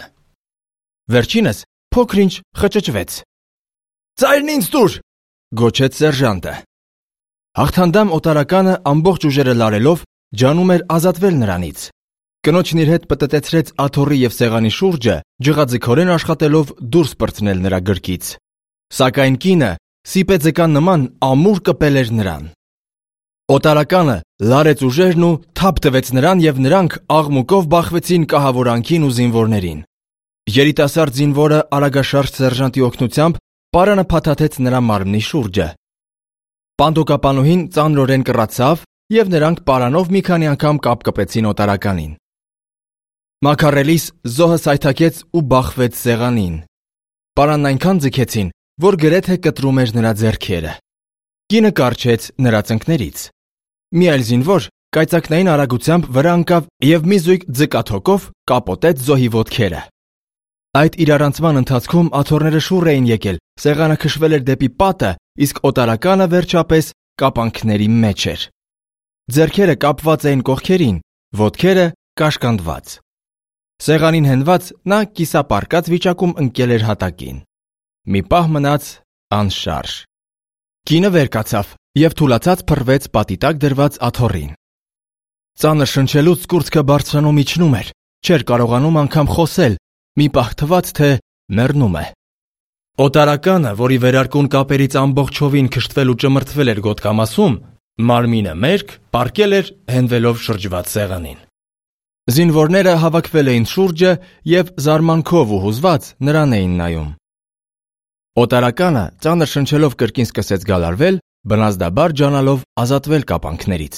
Վերջինս փոքր-ինչ խճճվեց։ Ծայրն ինձ տուր, գոչեց սերժանտը։ Հաղթանդամ օտարականը ամբողջ ուժերը լարելով ջանում էր ազատվել նրանից։ Կնոջն իր հետ պտտեցրեց աթոռի և սեղանի շուրջը, ջղաձգորեն աշխատելով դուրս պրծնել նրա գրկից։ Սակայն կինը սիպե ձկան նման ամուր կպել էր նրան։ Օտարականը լարեց ուժերն ու թափ տվեց նրան և նրանք աղմուկով բախվեցին կահավորանքին ու զինվորներին։ Երիտասարդ զինվորը արագաշարժ սերժանտի օգնությամբ պարանը փաթաթեց նրա մարմնի շուրջը։ Պանդոկապանուհին ծանրորեն կռացավ և նրանք պարանով մի քանի անգամ կապկպեցին օտարականին։ Մաքարելիս զոհը սայթաքեց ու բախվեց սեղանին։ Պարանն այնքան ձգեցին, որ գրեթե կտրում էր նրա ձեռքերը։ Կինը կառչեց նրա ծնկներից։ Մի այլ զինվոր կայծակնային արագությամբ վրա ընկավ և մի զույգ ձկաթոկով կապոտեց զոհի ոտքերը։ Այդ իրարանցման ընթացքում աթոռները շուռ էին եկել, սեղանը քշվել էր դեպի պատը, իսկ օտարականը վերջապես կապանքների մեջ էր։ Ձեռքերը կապված էին կողքերին, ոտքերը կաշկանդված։ Սեղանին հենված նա կիսապառկած վիճակում ընկել էր հատակին։ Մի պահ մնաց անշարժ։ Կինը վեր կացավ և թուլացած փռվեց պատի տակ դրված աթոռին։ Ծանր շնչելուց կուրծքը բարձրանում իջնում էր, չէր կարողանում անգամ խոսել, մի պահ թվաց, թե մեռնում է։ Օտարականը, որի վերարկուն կապերից ամբողջովին քշտվել ու ճմրթվել էր գոտկամասում, մարմինը մերկ պառկել էր հենվելով շրջված սեղանին։ Զինվորները հավաքվել էին շուրջը և զարմանքով ու հուզված նրան էին նայում։ Օտարականը ծանր շնչելով կրկին սկսեց գալարվել, բնազդաբար ջանալով ազատվել կապանքներից։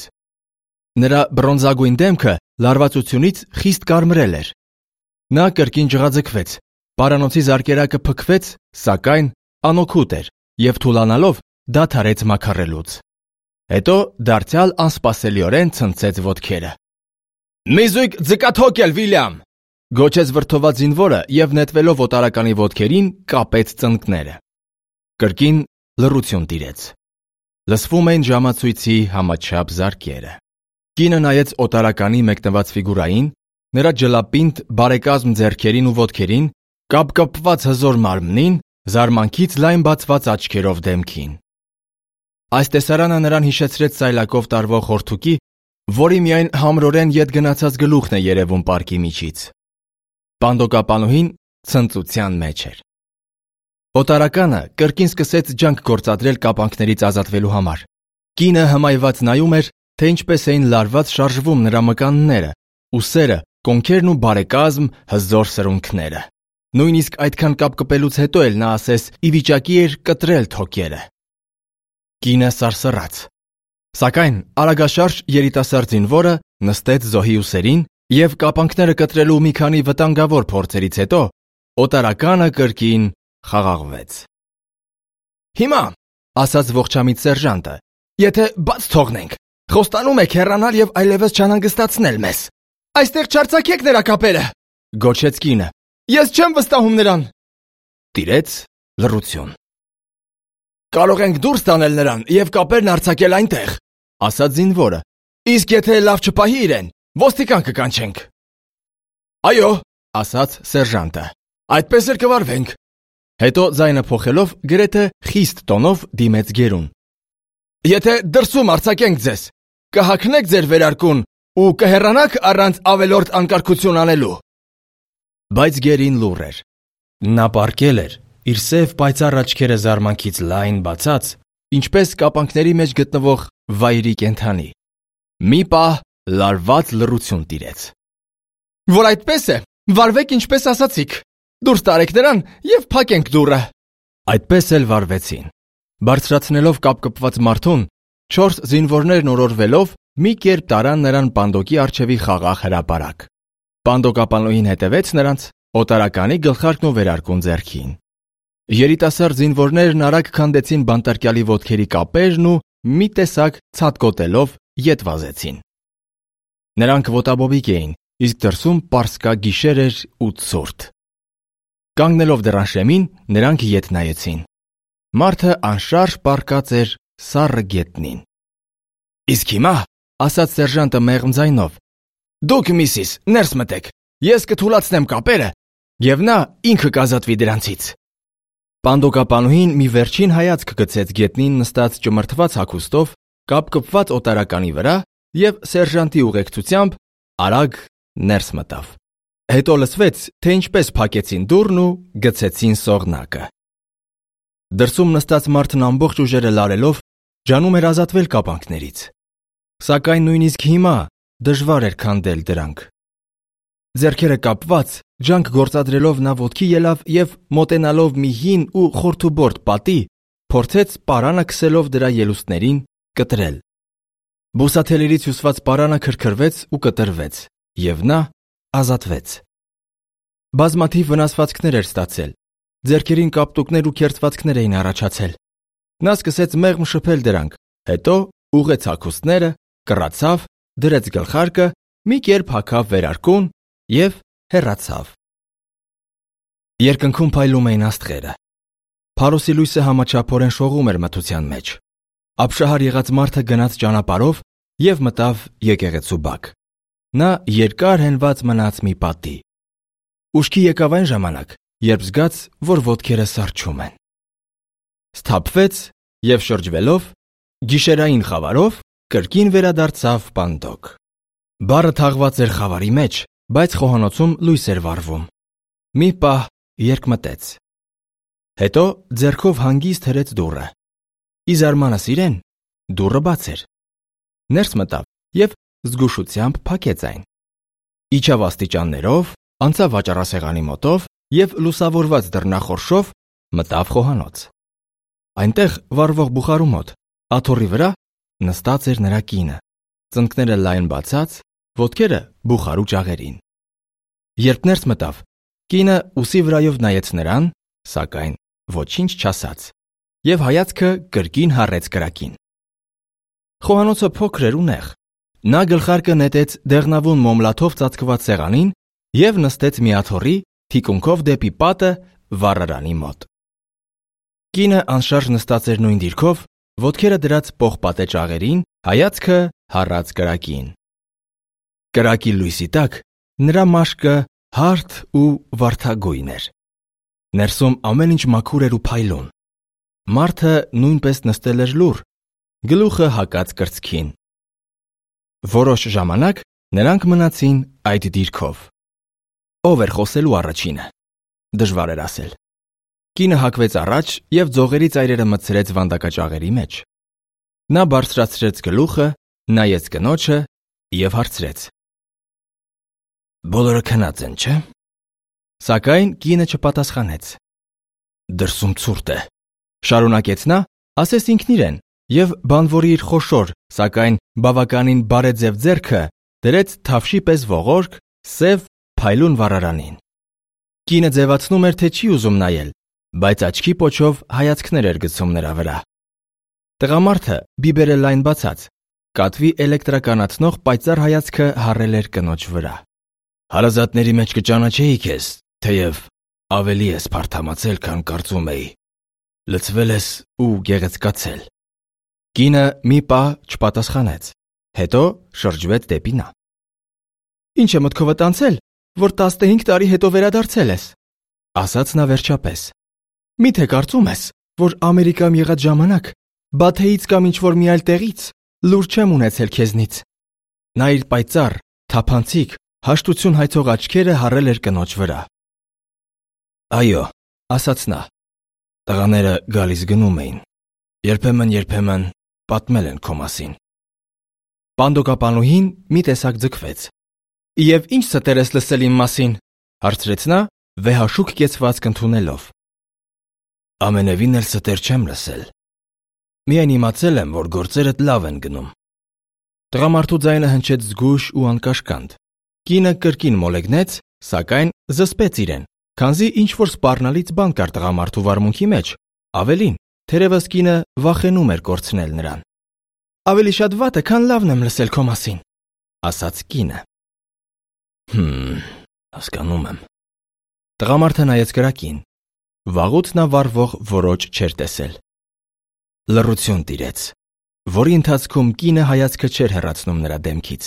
Նրա բրոնզագույն դեմքը լարվածությունից խիստ կարմրել էր։ Նա կրկին ջղաձգվեց, պարանոցի զարկերակը փքվեց, սակայն անօգուտ էր և թուլանալով դադարեց մաքարելուց։ Հետո դարձյալ անսպասելիորեն ցնցեց ոտքերը։ Մի զույգ ձկաթոկ էլ, Վիլյամ, գոչեց վրդոված զինվորը և նետվելով օտարականի ոտքերին կապեց ծնկները։ Կրկին լռություն տիրեց։ Լսվում էին ժամացույցի համաչափ զարկերը։ Կինը նայեց օտարականի մեկնված ֆիգուրային, նրա ջլապինդ բարեկազմ ձեռքերին ու ոտքերին, կապկպված հզոր մարմնին, զարմանքից լայն բացված աչքերով դեմքին։ Այս տեսարանը նրան հիշեցրեց սայլակով տարվող խորթուկի, որի միայն համրորեն ետ գնացած գլուխն է երևում պարկի միջից։ Պանդոկապանուհին ցնծության մեջ էր։ Օտարականը կրկին սկսեց ջանք գործադրել կապանքներից ազատվելու համար, Կինը հմայված նայում էր, թե ինչպես էին լարված շարժվում նրա մկանները, ուսերը, կոնքերն ու բարեկազմ հզոր սրունքները։ Նույնիսկ այդքան կապկպելուց հետո էլ նա ասես ի վիճակի էր կտրել թոքերը։ Կինը սարսռաց։ Սակայն արագաշարժ երիտասարդ զինվորը նստեց զոհի ուսերին և կապանքները կտրելու մի քանի վտանգավոր փորձերից հետո օտարականը կրկին խաղաղվեց։ «Հիմա», ասաց ողջամիտ սերժանտը, «եթե բաց թողնենք, խոստանում եք հեռանալ և այլևս չանհանգստացնել մեզ։ Այստեղ չարձակեք նրա կապերը», գոչեց կինը։ «Ես չեմ վստահում նրան»։ Տիրեց լռություն։ «Կարող ենք դուրս տանել նրան և կապերն արձակել այնտեղ», ասաց զինվորը, «իսկ եթե լավ չպահի իրեն, ոստիկան կկանչենք»։ «Այո», ասաց սերժանտը, «այդպես էլ կվարվենք»։ Հետո ձայնը փոխելով գրեթե խիստ տոնով դիմեց գերուն։ «Եթե դրսում արձակենք ձեզ, կհագնեք ձեր վերարկուն ու կհեռանաք առանց ավելորդ անկարգություն անելու»։ Բայց գերին լուռ էր։ Նա պառկել էր, իր սև պայծառ աչքերը զարմանքից լայն բացած, ինչպես կապանքների մեջ գտնվող վայրի կենդանի։ Մի պահ լարված լռություն տիրեց։ «Որ այդպես է, վարվեք ինչպես ասացիք։ Դուրս տարեք նրան և փակենք դուռը»։ Այդպես էլ վարվեցին։ Բարձրացնելով կապկպված մարդուն, չորս զինվորներն օրորվելով մի կերպ տարան նրան պանդոկի առջևի խաղաղ հրապարակ։ Պանդոկապանուհին հետևեց նրանց, օտարականի գլխարկն ու վերարկուն ձեռքին։ Երիտասարդ զինվորներն արագ քանդեցին բանտարկյալի ոտքերի կապերն ու մի տեսակ ցատկոտելով ետ վազեցին։ Նրանք ոտաբոբիկ էին, իսկ դրսում պարսկա գիշեր էր ու ցուրտ։ Կանգնելով դռան շեմին, նրանք ետ նայեցին։ Մարդը անշարժ պառկած էր սառը գետնին։ «Իսկ հիմա», ասաց սերժանտը մեղմ ձայնով, «դուք, միսիս, ներս մտեք, ես կթուլացնեմ կապերը, և նա ինքը կազատվի դրանցից»։ Պանդոկապանուհին մի վերջին հայացք գցեց գետնին նստած ճմրթված հագուստով, կապկպված օտարականի վրա և սերժանտի ուղեկցությամբ արագ ներս մտավ։ Հետո լսվեց, թե ինչպես փակեցին դուռն ու գցեցին սողնակը։ Դրսում նստած մարդն ամբողջ ուժերը լարելով ջանում էր ազատվել կապանքներից։ Սակայն նույնիսկ հիմա դժվար էր քանդել դրանք։ Ձեռքերը կապված, ջանք գործադրելով նա ոտքի ելավ և մոտենալով մի հին ու խորթուբորդ պատի, փորձեց պարանը քսելով դրա ելուստներին կտրել։ Բուսաթելերից հյուսված պարանը քրքրվեց ու կտրվեց, և նա ազատվեց։ Բազմաթիվ վնասվածքներ էր ստացել։ Ձեռքերին կապտուկներ ու քերծվածքներ էին առաջացել։ Նա սկսեց մեղմ շփել դրանք, հետո ուղղեց հագուստները, կռացավ, դրեց գլխարկը, մի կերպ հագավ վերարկուն և հեռացավ։ Երկնքում փայլում էին աստղերը։ Փարոսի լույսը համաչափորեն շողում էր մթության մեջ։ Ապշահար եղած մարդը գնաց ճանապարհով և մտավ եկեղեցու բակ։ Նա երկար հենված մնաց մի պատի։ Ուշքի եկավ այն ժամանակ, երբ զգաց, որ ոտքերը սառչում են։ Սթափվեց և շրջվելով, գիշերային խավարով կրկին վերադարձավ պանդոկ։ Բառը թաղված էր խավարի մեջ, բայց խոհանոցում լույս էր վառվում։ Մի պահ երկմտեց։ Հետո ձեռքով հանգիստ հրեց դուռը։ Ի զարմանս իրեն, դուռը բաց էր։ Ներս մտավ և զգուշությամբ փակեց այն։ Իջավ աստիճաններով, անցավ վաճառասեղանի մոտով և լուսավորված դռնախորշով մտավ խոհանոց։ Այնտեղ վառվող բուխարու մոտ, աթոռի վրա, նստած էր նրա կինը, ծնկները լայն բացած, ոտքերը բուխարու ճաղերին։ Երբ ներս մտավ, կինը ուսի վրայով նայեց նրան, սակայն ոչինչ չասաց, և հայացքը կրկին հառեց կրակին։ Խոհանոցը փոքր էր ու նեղ։ Նա գլխարկը նետեց դեղնավուն մոմլաթով ծածկված սեղանին և նստեց մի աթոռի, թիկունքով դեպի պատը, վառարանի մոտ։ Կինը անշարժ նստած էր նույն դիրքով, ոտքերը դրած պողպատե ճաղերին, հայացքը հառած կրակին։ Կրակի լույսի տակ նրա մաշկը հարթ ու վարդագույն էր։ Ներսում ամեն ինչ մաքուր էր ու փայլուն։ Մարդը նույնպես նստել էր լուռ, գլուխը հակած կրծքին։ Որոշ ժամանակ նրանք մնացին այդ դիրքով։ Ով էր խոսելու առաջինը։ Դժվար էր ասել։ Կինը հակվեց առաջ և ձողերի ծայրերը մտցրեց վանդակաճաղերի մեջ։ Նա բարձրացրեց գլուխը, նայեց կնոջը և հարցրեց. Բոլորը քնած են, չէ՞։ Սակայն կինը չպատասխանեց։ Դրսում ցուրտ է, շարունակեց նա, ասես ինքն իրեն, և բանվորի իր խոշոր, սակայն բավականին բարեձև ձեռքը դրեց թավշի պես ողորկ, սև, փայլուն վառարանին։ Կինը ձևացնում էր, թե չի ուզում նայել, բայց աչքի պոչով հայացքներ էր գցում նրա վրա։ Տղամարդը, բիբերը լայն բացած, կատվի էլեկտրականացնող պայծառ հայացքը հառել էր կնոջ վրա։ Հարազատների մեջ կճանաչեի քեզ, թեև ավելի ես փարթամացել, քան կարծում էի։ Լցվել ես ու գեղեցկացել։ Կինը մի պահ չպատասխանեց, հետո շրջվեց դեպի նա։ Ինչ է մտքովդ անցել, որ տասնհինգ տարի հետո վերադարձել ես, ասաց նա վերջապես։ Միթե կարծում ես, որ Ամերիկայում եղած ժամանակ, Բաթեից կամ ինչ-որ մի այլ տեղից լուր չեմ ունեցել քեզնից։ Նա իր պայծառ, թափանցիկ, հաշտություն հայցող աչքերը հառել էր կնոջ վրա։ Այո, ասաց նա, տղաները գալիս գնում էին, երբեմն-երբեմն պատմել են քո մասին։ Պանդոկապանուհին մի տեսակ ձգվեց։ Եվ ինչ ստեր ես լսել իմ մասին, հարցրեց նա, վեհաշուկ կեցվածք ընդունելով։ Ամենևին էլ ստեր չեմ լսել։ Միայն իմացել եմ, որ գործերդ լավ են գնում։ Տղամարդու ձայնը հնչեց զգույշ ու անկաշկանդ։ Կինը կրկին մոլեգնեց, սակայն զսպեց իրեն, քանզի ինչ-որ սպառնալից բան կար տղամարդու վարմունքի մեջ, ավելին, թերևս կինը վախենում էր կորցնել նրան։ Ավելի շատ վատը, քան լավն եմ լսել քո մասին, ասաց կինը։ Հմ, հասկանում եմ։ Տղամարդը նայեց կրակին։ Վաղուց նա վառվող որոճ չէր տեսել։ Լռություն տիրեց, որի ընթացքում կինը հայացքը չէր հեռացնում նրա դեմքից։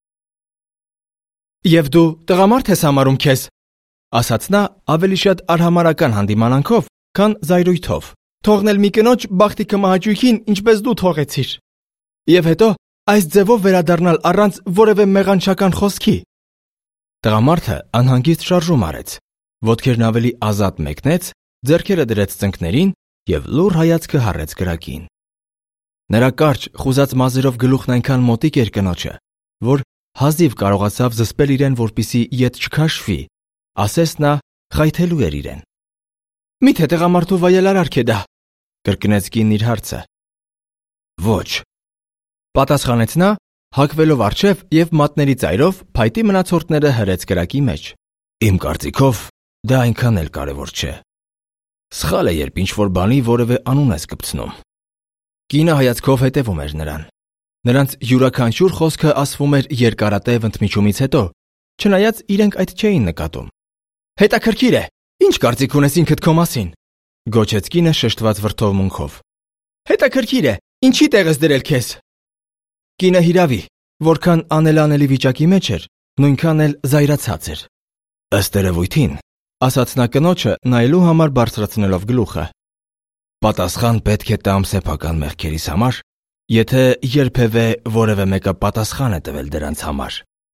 Եվ դու տղամարդ ես համարում քեզ, ասաց նա ավելի շատ արհամարհական հանդիմանանքով, քան զայրույթով, թողնել մի կնոջ բախտի կմահաճույքին, ինչպես դու թողեցիր։ Եվ հետո այս ձևով վերադառնալ առանց որևէ մեղանչական խոսքի։ Տղամարդը անհանգիստ շարժում արեց, ոտքերն ավելի ազատ մեկնեց, ձեռքերը դրեց ծնկներին և լուռ հայացքը հառեց կրակին։ Նրա կարճ, խուզած մազերով գլուխն այնքան մոտիկ էր կնոջը, որ հազիվ կարողացավ զսպել իրեն, որպեսզի ետ չքաշվի, ասես նա խայթելու էր իրեն։ Միթե տղամարդու վայելարարք է դա, կրկնեց կինն իր հարցը։ Ոչ, պատասխանեց նա, հագվելով առջև և մատների ծայրով փայտի մնացորդները հրեց կրակի մեջ։ Իմ կարծիքով դա այնքան էլ կարևոր չէ։ Սխալ է, երբ ինչ-որ բանի որևէ անուն ես կպցնում։ Կինը հայացքով հետևում էր նրան։ Նրանց յուրաքանչյուր խոսքը ասվում էր երկարատև ընդմիջումից հետո, չնայած իրենք այդ չէին նկատում։ Հետաքրքիր է, ինչ կարծիք ունես ինքդ քո մասին, գոչեց կինը շշտված վրդովմունքով։ Հետաքրքիր է, ինչի տեղ ես դրել քեզ։ Կինը հիրավի, որքան անելանելի վիճակի մեջ էր, նույնքան էլ զայրացած էր։ Ըստ երևույթին, ասաց նա կնոջը նայելու համար բարձրացնելով գլուխը։ Պատասխան պետք է տամ սեփական մեղքերիս համար, եթե երբևէ որևէ մեկը պատասխան է տվել դրանց համար։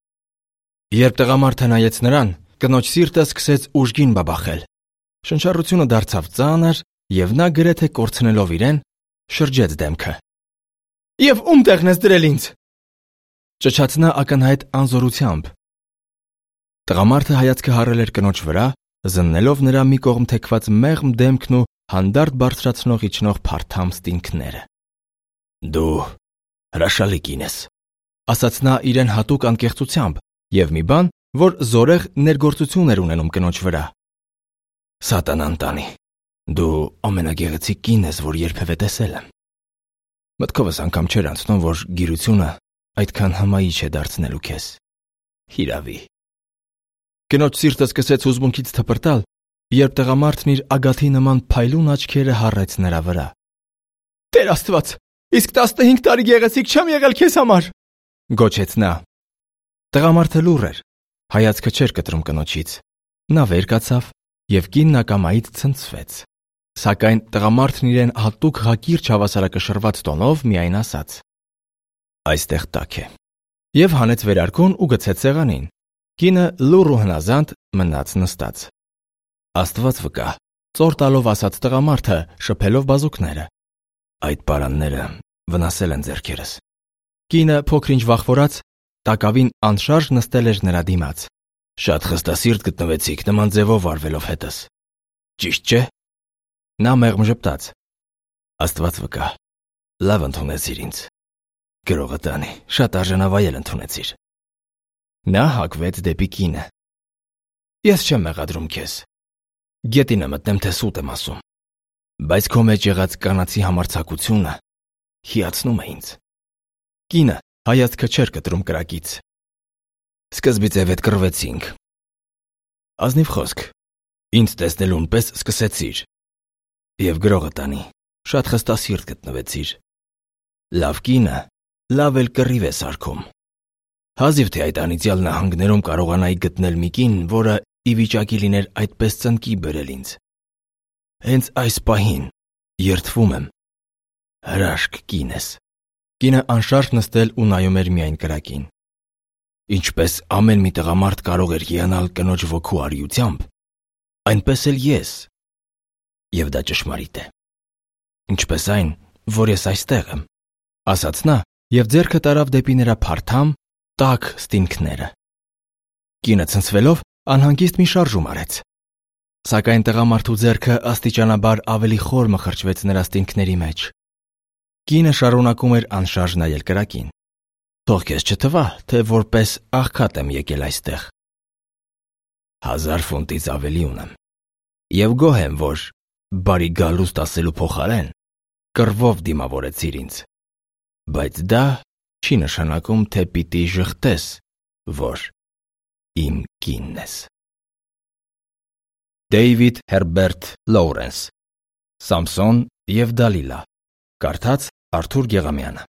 Երբ տղամարդը նայեց նրան, կնոջ սիրտը սկսեց ուժգին բաբախել։ Շնչառությունը դարձավ ծանր, և նա գրեթե կորցնելով իրեն, շրջեց դեմքը։ Եվ ում տեղն ես դրել ինձ, ճչաց նա ակնհայտ անզորությամբ։ Տղամարդը հայացքը հառել էր կնոջ վրա, զննելով նրա մի կողմ թեքված մեղմ դեմքն ու հանդարտ բարձրացնող իջնող փարթամ ստինքները։ Դու հրաշալի կին ես, ասաց նա իրեն հատուկ անկեղծությամբ և մի բան, որ զորեղ ներգործություն էր ունենում կնոջ վրա։ Սատանան տանի, դու ամենագեղեցիկ կինն ես, որ երբևէ տեսել եմ։ Մտքովս անգամ չէր անցնում, որ գիրությունը այդքան հմայիչ է դարձնելու քեզ։ Հիրավի։ Կնոջ սիրտը սկսեց հուզմունքից թպրտալ, երբ տղամարդն իր ագաթի նման փայլուն աչքերը հառեց նրա վրա։ Տեր Աստված, իսկ տասնհինգ տարի գեղեցիկ չեմ եղել քեզ համար, գոչեց նա։ Տղամարդը լուռ էր, հայացքը չէր կտրում կնոջից։ Նա վեր կացավ և կինն ակամայից ցնցվեց։ Սակայն տղամարդն իրեն հատուկ հակիրճ հավասարակշռված տոնով միայն ասաց. Այստեղ տաք է։ Եվ հանեց վերարկուն ու գցեց սեղանին։ Կինը լուռ ու հնազանդ մնաց նստած։ Աստված վկա, ծոր տալով ասաց տղամարդը, շփելով բազուկները։ Այդ պարանները վնասել են ձեռքերս։ Կինը փոքր-ինչ վախվորած տակավին անշարժ նստել էր նրա դիմաց։ Շատ խստասիրտ գտնվեցիք նման ձևով արվելով հետս։ Ճիշտ չէ։ Նա մեղմ ժպտաց։ Աստված վկա, լավ ընդունեցիր ինձ։ Գրողը տանի, շատ արժանավայել ընդունեցիր։ Նա հակվեց դեպի կինը։ Ես չեմ մեղադրում քեզ։ Գետինը մտնեմ, թե սուտ եմ ասում։ Բայց քո մեջ եղած կանացի համարձակությունը հիացնում է ինձ։ Կինը հայացքը չէր կտրում կրակից։ Սկզբից է վետ կռվեցինք։ Ազնիվ խոսք, ինձ տեսնելուն պես սկսեցիր։ Եվ գրողը տանի, շատ խստասիրտ գտնվեցիր։ Լավ կինը, լավ էլ կռիվ է սարքում։ Հազիվ թե այդ անիծյալ նահանգներում կարողանայի գտնել մի կին, որը ի վիճակի լիներ այդպես ծնկի բերել ինձ։ Հենց այս պահին երդվում եմ։ Հրաշք կին ես։ Կինը անշարժ նստել ու նայում էր միայն կրակին։ Ինչպես ամեն մի տղամարդ կարող էր հիանալ կնոջ ոգու արիությամբ, այնպես էլ ես։ Եվ դա ճշմարիտ է։ Ինչպես այն, որ ես այստեղ եմ, ասաց նա և ձեռքը տարավ դեպի նրա փարթամ, տաք ստինքները։ Կինը ցնցվելով անհանգիստ մի շարժում արեց։ Սակայն տղամարդու ձեռքը աստիճանաբար ավելի խոր մխրճվեց նրա ստինքների մեջ։ Կինը շարունակում էր անշարժ նայել կրակին։ Թող քեզ չթվա, թե որպես աղքատ եմ եկել այստեղ։ Հազար ֆունտից ավելի ունեմ։ Եվ գոհ եմ, որ բարի գալուստ ասելու փոխարեն կռվով դիմավորեցիր ինձ։ Բայց դա չի նշանակում, թե պիտի ժխտես, որ իմ կինն ես։ Դեյվիդ Հերբերտ Լոուրենս, Սամսոն և Դալիլա, կարդաց Արթուր Գեղամյանը։